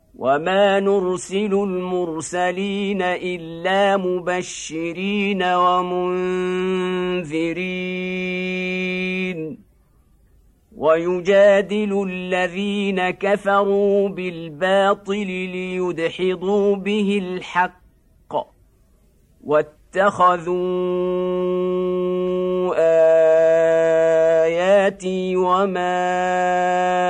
وما نرسل المرسلين إلا مبشرين ومنذرين ويجادل الذين كفروا بالباطل ليدحضوا به الحق واتخذوا آياتي وما